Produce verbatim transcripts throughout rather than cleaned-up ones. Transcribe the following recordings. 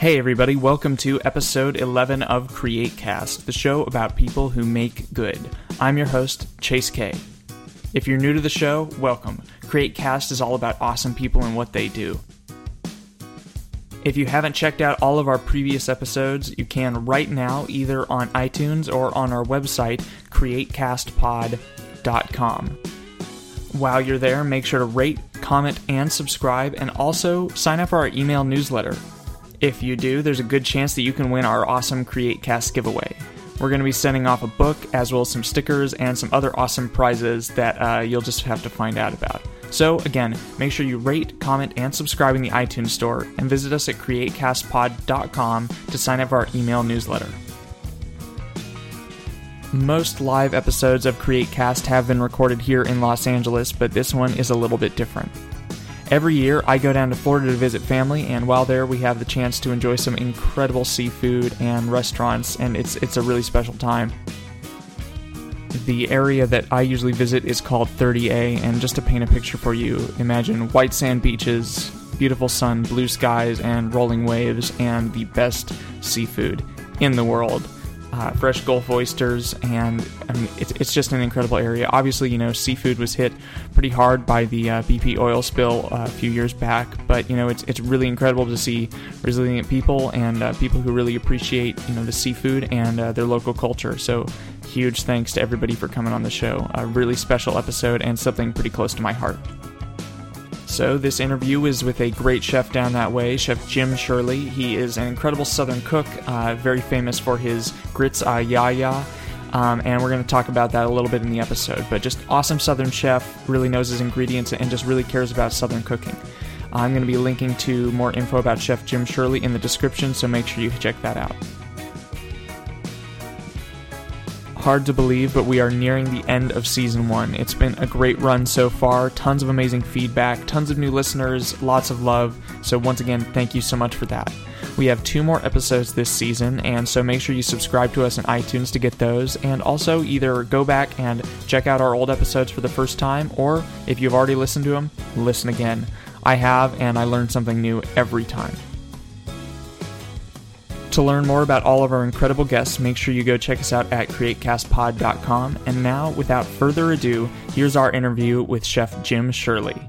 Hey everybody, welcome to episode eleven of CreateCast, the show about people who make good. I'm your host, Chase K. If you're new to the show, welcome. CreateCast is all about awesome people and what they do. If you haven't checked out all of our previous episodes, you can right now either on iTunes or on our website, create cast pod dot com. While you're there, make sure to rate, comment, and subscribe, and also sign up for our email newsletter. If you do, there's a good chance that you can win our awesome CreateCast giveaway. We're going to be sending off a book, as well as some stickers and some other awesome prizes that uh, you'll just have to find out about. So, again, make sure you rate, comment, and subscribe in the iTunes store, and visit us at create cast pod dot com to sign up for our email newsletter. Most live episodes of CreateCast have been recorded here in Los Angeles, but this one is a little bit different. Every year, I go down to Florida to visit family, and while there, we have the chance to enjoy some incredible seafood and restaurants, and it's it's a really special time. The area that I usually visit is called thirty A, and just to paint a picture for you, imagine white sand beaches, beautiful sun, blue skies, and rolling waves, and the best seafood in the world. Uh, fresh Gulf oysters, and I mean, it's, it's just an incredible area. Obviously, you know, seafood was hit pretty hard by the uh, B P oil spill uh, a few years back, but, you know, it's it's really incredible to see resilient people and uh, people who really appreciate, you know, the seafood and uh, their local culture. So, huge thanks to everybody for coming on the show. A really special episode and something pretty close to my heart. So this interview is with a great chef down that way, Chef Jim Shirley. He is an incredible Southern cook, uh, very famous for his grits a yaya, um, and we're going to talk about that a little bit in the episode. But just awesome Southern chef, really knows his ingredients and just really cares about Southern cooking. I'm going to be linking to more info about Chef Jim Shirley in the description, so make sure you check that out. Hard to believe, but we are nearing the end of season one. It's been a great run so far, tons of amazing feedback, tons of new listeners, lots of love, so once again, thank you so much for that. We have two more episodes this season, and so make sure you subscribe to us in iTunes to get those, and also either go back and check out our old episodes for the first time, or if you've already listened to them, listen again. I have, and I learn something new every time. To learn more about all of our incredible guests, make sure you go check us out at create cast pod dot com. And now, without further ado, here's our interview with Chef Jim Shirley.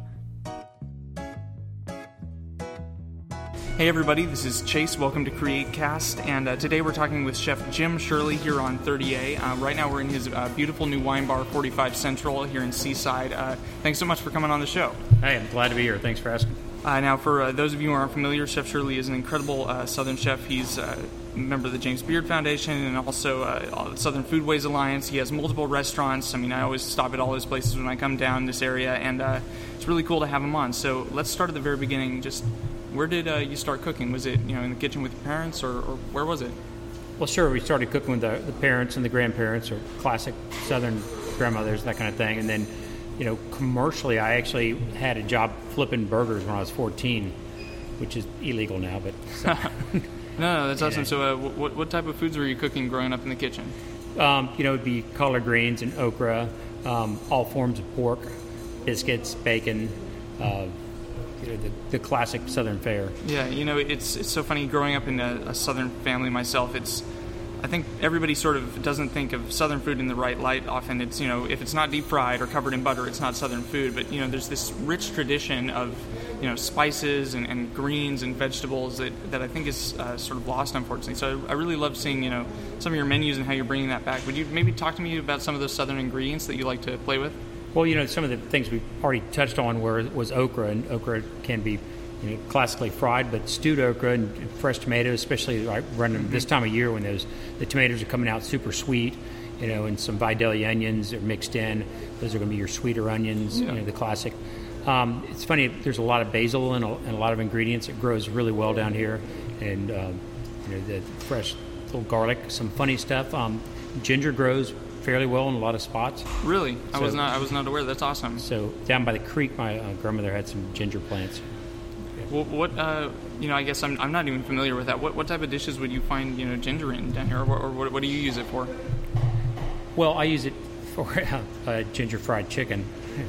Hey everybody, this is Chase. Welcome to CreateCast, and uh, today we're talking with Chef Jim Shirley here on thirty A. Uh, right now we're in his uh, beautiful new wine bar, forty-five Central, here in Seaside. Uh, thanks so much for coming on the show. Hey, I'm glad to be here. Thanks for asking. Uh, now, for uh, those of you who aren't familiar, Chef Shirley is an incredible uh, Southern chef. He's uh, a member of the James Beard Foundation and also uh, Southern Foodways Alliance. He has multiple restaurants. I mean, I always stop at all those places when I come down this area, and uh, it's really cool to have him on. So let's start at the very beginning. Just where did uh, you start cooking? Was it, you know, in the kitchen with your parents, or, or where was it? Well, sure. We started cooking with the, the parents and the grandparents, or classic Southern grandmothers, that kind of thing, and then. You know, commercially, I actually had a job flipping burgers when I was fourteen, which is illegal now, but... So. no, no, that's awesome. Yeah. So uh, what, what type of foods were you cooking growing up in the kitchen? Um, you know, it would be collard greens and okra, um, all forms of pork, biscuits, bacon, uh, you know, the, the classic Southern fare. Yeah, you know, it's it's so funny growing up in a, a Southern family myself. It's I think everybody sort of doesn't think of Southern food in the right light. Often it's, you know, if it's not deep fried or covered in butter, it's not Southern food. But, you know, there's this rich tradition of, you know, spices and, and greens and vegetables that, that I think is uh, sort of lost, unfortunately. So I really love seeing, you know, some of your menus and how you're bringing that back. Would you maybe talk to me about some of those Southern ingredients that you like to play with? Well, you know, some of the things we already touched on were was okra, and okra can be, you know, classically fried, but stewed okra and fresh tomatoes, especially right running mm-hmm. this time of year when those the tomatoes are coming out super sweet, you know, and some Vidalia onions are mixed in. Those are going to be your sweeter onions, yeah. you know, the classic. Um, it's funny, there's a lot of basil and a, and a lot of ingredients. It grows really well down here, and um, you know, the fresh little garlic, some funny stuff. Um, ginger grows fairly well in a lot of spots. Really, I so, was not I was not aware. That's awesome. So down by the creek, my uh, grandmother had some ginger plants. Well, what, uh, you know, I guess I'm I'm not even familiar with that. What what type of dishes would you find, you know, ginger in down here, or, or what, what do you use it for? Well, I use it for uh, uh, ginger fried chicken.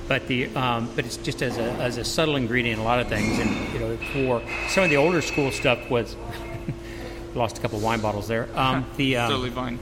But the um, but it's just as a as a subtle ingredient in a lot of things. And you know, for some of the older school stuff was lost a couple of wine bottles there. Um, the um, totally fine.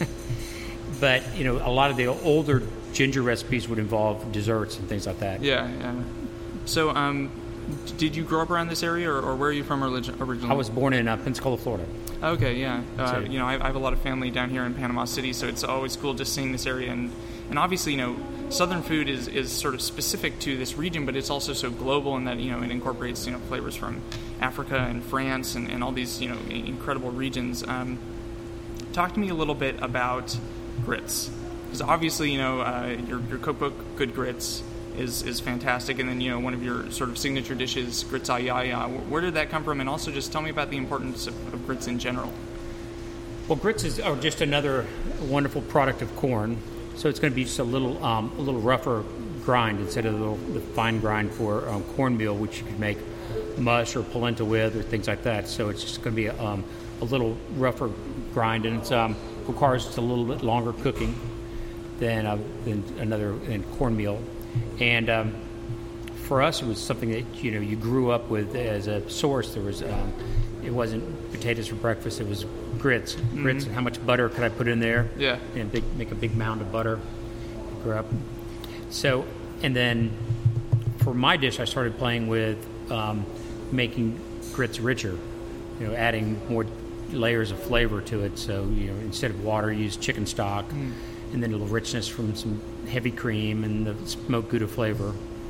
But you know, a lot of the older ginger recipes would involve desserts and things like that. Yeah, yeah. So, um, did you grow up around this area, or, or where are you from originally? I was born in uh, Pensacola, Florida. Okay, yeah. Uh, So- you know, I, I have a lot of family down here in Panama City, so it's always cool just seeing this area. And, and obviously, you know, Southern food is, is sort of specific to this region, but it's also so global in that, you know, it incorporates, you know, flavors from Africa and France and, and all these, you know, incredible regions. Um, talk to me a little bit about grits. Because obviously, you know, uh, your, your cookbook, Good Grits, is is fantastic. And then, you know, one of your sort of signature dishes, grits al yaya. Where did that come from? And also just tell me about the importance of, of grits in general. Well, grits is are just another wonderful product of corn. So it's going to be just a little um, a little rougher grind instead of the, little, the fine grind for um, cornmeal, which you could make mush or polenta with or things like that. So it's just going to be a, um, a little rougher grind, and it um, requires just a little bit longer cooking than, uh, than another than cornmeal. And um, for us, it was something that you know you grew up with as a source. There was um, it wasn't potatoes for breakfast; it was grits. Mm-hmm. Grits. And how much butter could I put in there? Yeah. And big, make a big mound of butter. Grew up. So, and then for my dish, I started playing with um, making grits richer. You know, adding more layers of flavor to it. So you know, instead of water, use chicken stock. Mm. And then a little richness from some heavy cream and the smoked Gouda flavor.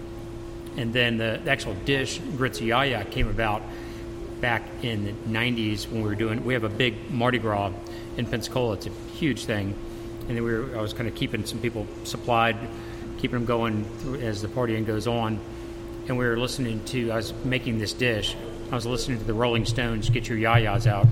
And then the, the actual dish, grits al yaya, came about back in the nineties when we were doing, we have a big Mardi Gras in Pensacola. It's a huge thing. And then we were, I was kind of keeping some people supplied, keeping them going as the partying goes on. And we were listening to, I was making this dish. I was listening to the Rolling Stones, Get Your Yayas Out.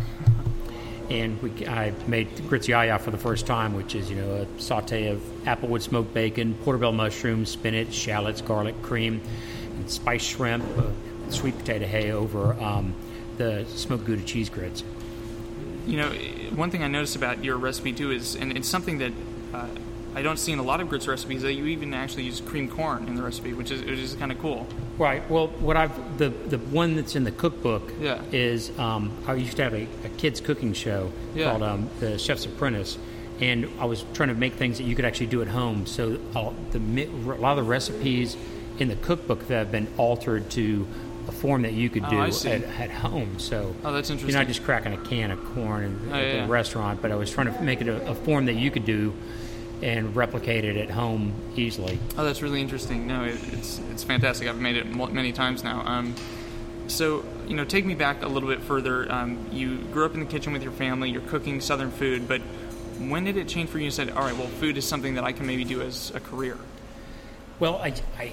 And we, I made grits yaya for the first time, which is, you know, a saute of applewood smoked bacon, portobello mushrooms, spinach, shallots, garlic, cream, and spiced shrimp, uh, sweet potato hay over um, the smoked Gouda cheese grits. You know, one thing I noticed about your recipe, too, is, and it's something that uh, I don't see in a lot of grits recipes, that you even actually use cream corn in the recipe, which is which is kind of cool. Right. Well, what I've the the one that's in the cookbook yeah. is um, I used to have a, a kids cooking show yeah. called um, The Chef's Apprentice, and I was trying to make things that you could actually do at home. So uh, the a lot of the recipes in the cookbook that have been altered to a form that you could do oh, at, at home. So oh, that's interesting. You're not just cracking a can of corn in, oh, at yeah. the restaurant, but I was trying to make it a, a form that you could do and replicate it at home easily. Oh, that's really interesting. No, it, it's it's fantastic. I've made it many times now. Um, so, you know, take me back a little bit further. Um, you grew up in the kitchen with your family. You're cooking Southern food, but when did it change for you? You said, all right, well, food is something that I can maybe do as a career. Well, I, I,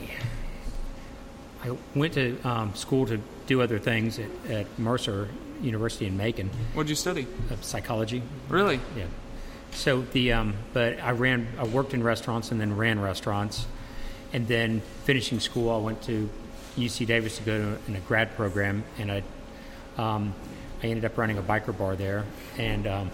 I went to um, school to do other things at, at Mercer University in Macon. What did you study? Uh, psychology. Really? Yeah. So the um, but I ran I worked in restaurants and then ran restaurants, and then finishing school I went to U C Davis to go to in a grad program, and I um, I ended up running a biker bar there, and um,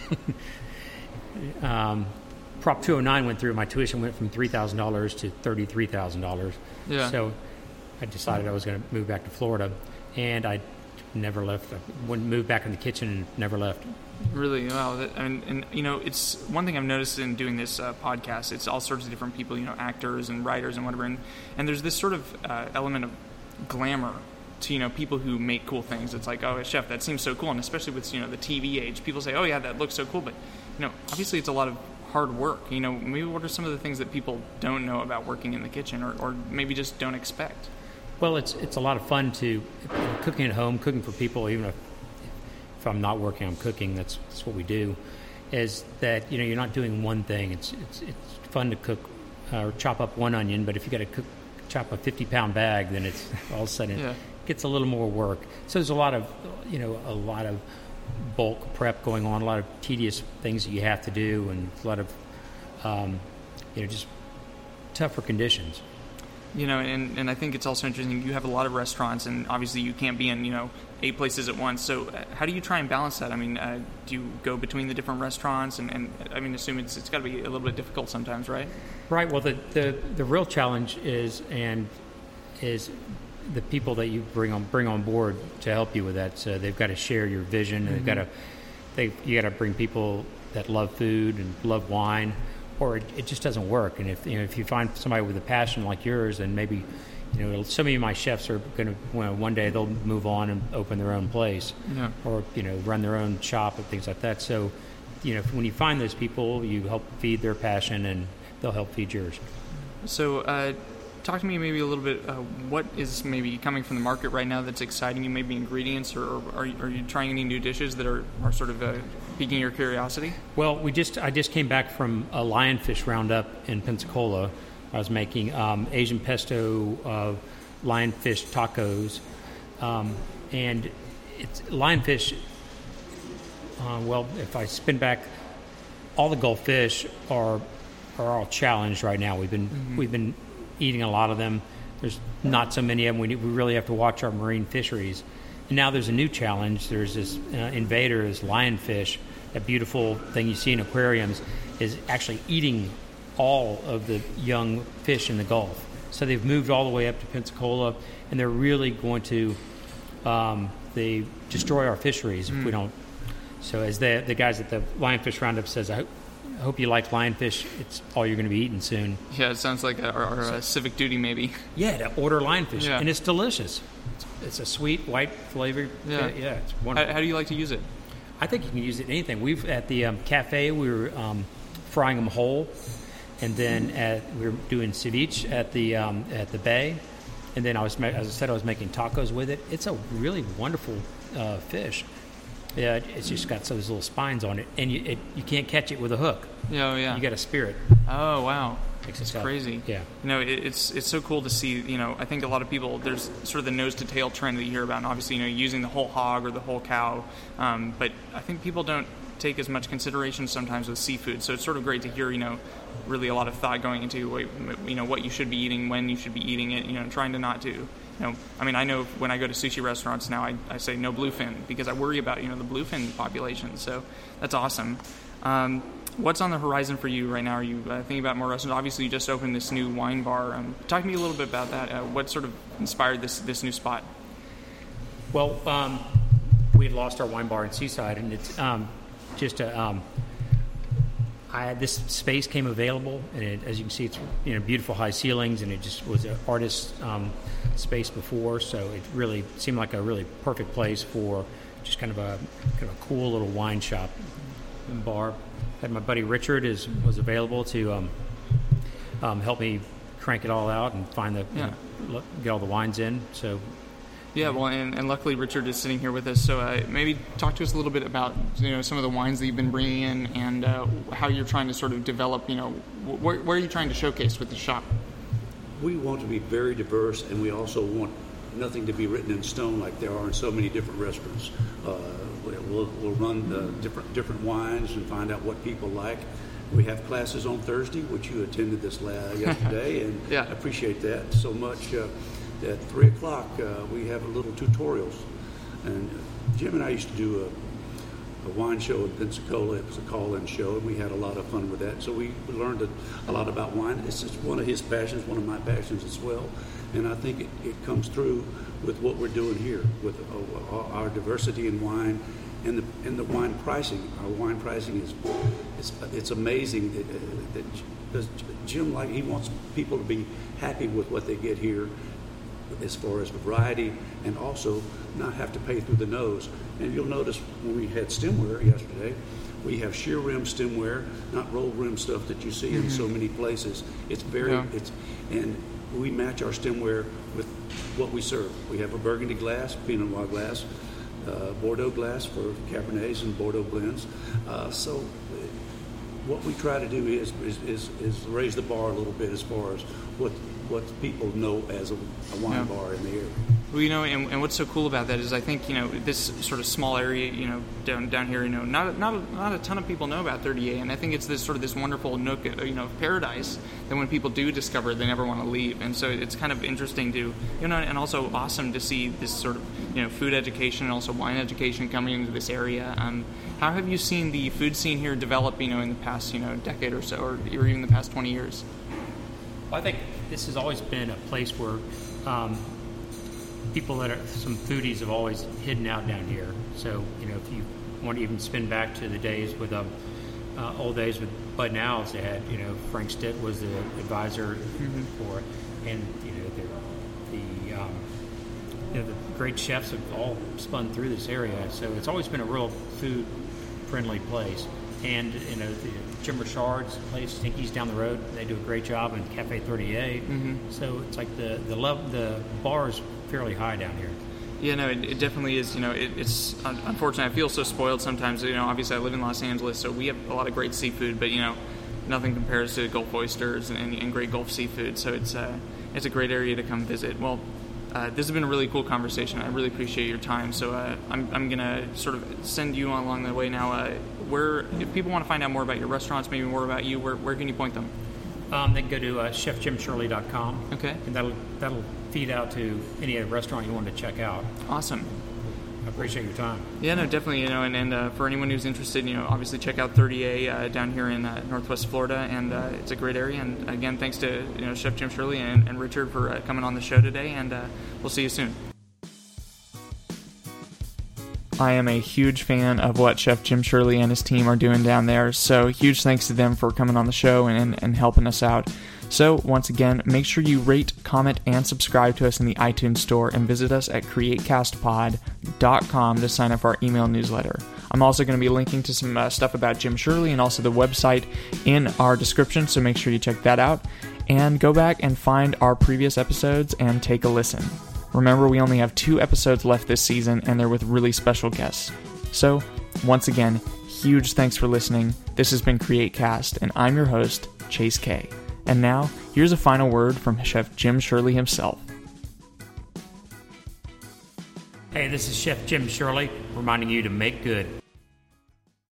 um, Prop two oh nine went through. My tuition went from three thousand dollars to thirty three thousand dollars. Yeah. So I decided I was going to move back to Florida, and I never left. I wouldn't move back in the kitchen and never left. Really? Wow. That, and, and, you know, it's one thing I've noticed in doing this uh, podcast, it's all sorts of different people, you know, actors and writers and whatever. And, and there's this sort of uh, element of glamour to, you know, people who make cool things. It's like, oh, a chef, that seems so cool. And especially with, you know, the T V age, people say, oh, yeah, that looks so cool. But, you know, obviously it's a lot of hard work. You know, maybe what are some of the things that people don't know about working in the kitchen or, or maybe just don't expect? Well, it's it's a lot of fun to cooking at home, cooking for people, even if if I'm not working, I'm cooking. That's, that's what we do. Is that you know you're not doing one thing. It's it's it's fun to cook uh, or chop up one onion, but if you got to cook chop a fifty pound bag, then it's all of a sudden yeah. it gets a little more work. So there's a lot of you know a lot of bulk prep going on, a lot of tedious things that you have to do, and a lot of um, you know just tougher conditions. You know, and, and I think it's also interesting. You have a lot of restaurants, and obviously you can't be in, you know, eight places at once. So uh, how do you try and balance that? I mean, uh, do you go between the different restaurants? And, and I mean, assume it's it's got to be a little bit difficult sometimes, right? Right. Well, the, the, the real challenge is and is the people that you bring on bring on board to help you with that. So they've got to share your vision. Mm-hmm. They've got to they you got to bring people that love food and love wine, or it, it just doesn't work. And if you know if you find somebody with a passion like yours, and maybe you know some of my chefs are going to well, one day they'll move on and open their own place, yeah. or you know run their own shop and things like that. So you know when you find those people, you help feed their passion, and they'll help feed yours. So. Uh, Talk to me maybe a little bit, uh, what is maybe coming from the market right now that's exciting you, maybe ingredients, or, or are, you, are you trying any new dishes that are, are sort of uh, piquing your curiosity? Well, we just I just came back from a lionfish roundup in Pensacola. I was making um, Asian pesto uh, lionfish tacos, um, and it's lionfish, uh, well, if I spin back, all the Gulf fish are are all challenged right now. We've been mm-hmm. we've been eating a lot of them. There's not so many of them. We, we really have to watch our marine fisheries. And now there's a new challenge. There's this uh, invader, this lionfish, that beautiful thing you see in aquariums, is actually eating all of the young fish in the Gulf. So they've moved all the way up to Pensacola, and they're really going to um, they destroy our fisheries mm. if we don't. So as the the guys at the Lionfish Roundup says, I hope, I hope you like lionfish. It's all you're going to be eating soon. Yeah, it sounds like our, our uh, civic duty, maybe. Yeah, to order lionfish, yeah. and it's delicious. It's, it's a sweet white flavor. Yeah, yeah, it's wonderful. How, how do you like to use it? I think you can use it in anything. We've at the um, cafe we were um, frying them whole, and then at, we were doing ceviche at the um, at the bay, and then I was as I said I was making tacos with it. It's a really wonderful uh, fish. Yeah, it's just got those little spines on it, and you it, you can't catch it with a hook. Oh yeah, you got to spear it. Oh wow, It's it's crazy. Yeah, you know, it, it's it's so cool to see. You know, I think a lot of people, there's sort of the nose to tail trend that you hear about, and obviously, you know, using the whole hog or the whole cow. Um, but I think people don't take as much consideration sometimes with seafood. So it's sort of great to hear, you know, really a lot of thought going into, you know, what you should be eating, when you should be eating it. You know, trying to not to. You know, I mean, I know when I go to sushi restaurants now, I, I say no bluefin because I worry about, you know, the bluefin population. So that's awesome. Um, what's on the horizon for you right now? Are you uh, thinking about more restaurants? Obviously, you just opened this new wine bar. Um, talk to me a little bit about that. Uh, what sort of inspired this this new spot? Well, um, we had lost our wine bar in Seaside, and it's um, just a. Um, I had this space came available, and it, as you can see, it's you know beautiful high ceilings, and it just was an artist um, space before, so it really seemed like a really perfect place for just kind of a kind of a cool little wine shop and bar. Had my buddy Richard is was available to um, um, help me crank it all out and find the yeah. you know, get all the wines in. So. Yeah, well, and, and luckily Richard is sitting here with us. So uh, maybe talk to us a little bit about you know some of the wines that you've been bringing in and uh, how you're trying to sort of develop. You know, where, where are you trying to showcase with the shop? We want to be very diverse, and we also want nothing to be written in stone like there are in so many different restaurants. Uh, we'll, we'll run the different different wines and find out what people like. We have classes on Thursday, which you attended this last, yesterday, and yeah. I appreciate that so much. Uh, At three o'clock, uh, we have a little tutorials. And Jim and I used to do a, a wine show in Pensacola. It was a call-in show, and we had a lot of fun with that. So we, we learned a, a lot about wine. It's just one of his passions, one of my passions as well. And I think it, it comes through with what we're doing here, with uh, our diversity in wine and the and the wine pricing. Our wine pricing is it's, it's amazing that, uh, that Jim, like, he wants people to be happy with what they get here, as far as variety, and also not have to pay through the nose. And you'll notice when we had stemware yesterday, we have sheer rim stemware, not rolled rim stuff that you see mm-hmm. in so many places. It's very, yeah. it's, and we match our stemware with what we serve. We have a Burgundy glass, Pinot Noir glass, uh, Bordeaux glass for Cabernets and Bordeaux blends. Uh, so what we try to do is, is is is raise the bar a little bit as far as what what people know as a, a wine yeah. bar in the area. Well, you know, and, and what's so cool about that is I think, you know, this sort of small area, you know, down down here, you know, not not a, not a ton of people know about thirty A, and I think it's this sort of this wonderful nook, you know, paradise that when people do discover it, they never want to leave, and so it's kind of interesting to, you know, and also awesome to see this sort of, you know, food education and also wine education coming into this area. Um, how have you seen the food scene here develop, you know, in the past, you know, decade or so, or, or even the past twenty years? Well, I think this has always been a place where um, people that are some foodies have always hidden out down here. So, you know, if you want to even spin back to the days with um, uh, old days with Bud and Al's, they had, you know, Frank Stitt was the advisor mm-hmm. for it, and you know the the, um, you know, the great chefs have all spun through this area. So it's always been a real food friendly place. And you know, the Jim Richard's place, Stinky's down the road. They do a great job in Cafe thirty A. Mm-hmm. So it's like the the love the bar is fairly high down here. Yeah, no, it, it definitely is. You know, it, it's unfortunate. I feel so spoiled sometimes. You know, obviously I live in Los Angeles, so we have a lot of great seafood, but you know, nothing compares to Gulf oysters and, and great Gulf seafood. So it's uh, it's a great area to come visit. Well, uh, this has been a really cool conversation. I really appreciate your time. So uh, I'm I'm gonna sort of send you along the way now. Uh, where if people want to find out more about your restaurants, maybe more about you, where where can you point them? Um, they can go to uh, chef jim shirley dot com. Okay. And that'll that'll feed out to any restaurant you want to check out. Awesome. I appreciate your time. Yeah, no, definitely. You know, and, and uh, for anyone who's interested, you know, obviously check out thirty A uh, down here in uh, Northwest Florida, and uh, it's a great area. And again, thanks to you know Chef Jim Shirley and, and Richard for uh, coming on the show today, and uh, we'll see you soon. I am a huge fan of what Chef Jim Shirley and his team are doing down there, so huge thanks to them for coming on the show and, and helping us out. So, once again, make sure you rate, comment, and subscribe to us in the iTunes store, and visit us at create cast pod dot com to sign up for our email newsletter. I'm also going to be linking to some uh, stuff about Jim Shirley and also the website in our description, so make sure you check that out. And go back and find our previous episodes and take a listen. Remember, we only have two episodes left this season, and they're with really special guests. So, once again, huge thanks for listening. This has been Create Cast, and I'm your host, Chase K. And now, here's a final word from Chef Jim Shirley himself. Hey, this is Chef Jim Shirley, reminding you to make good.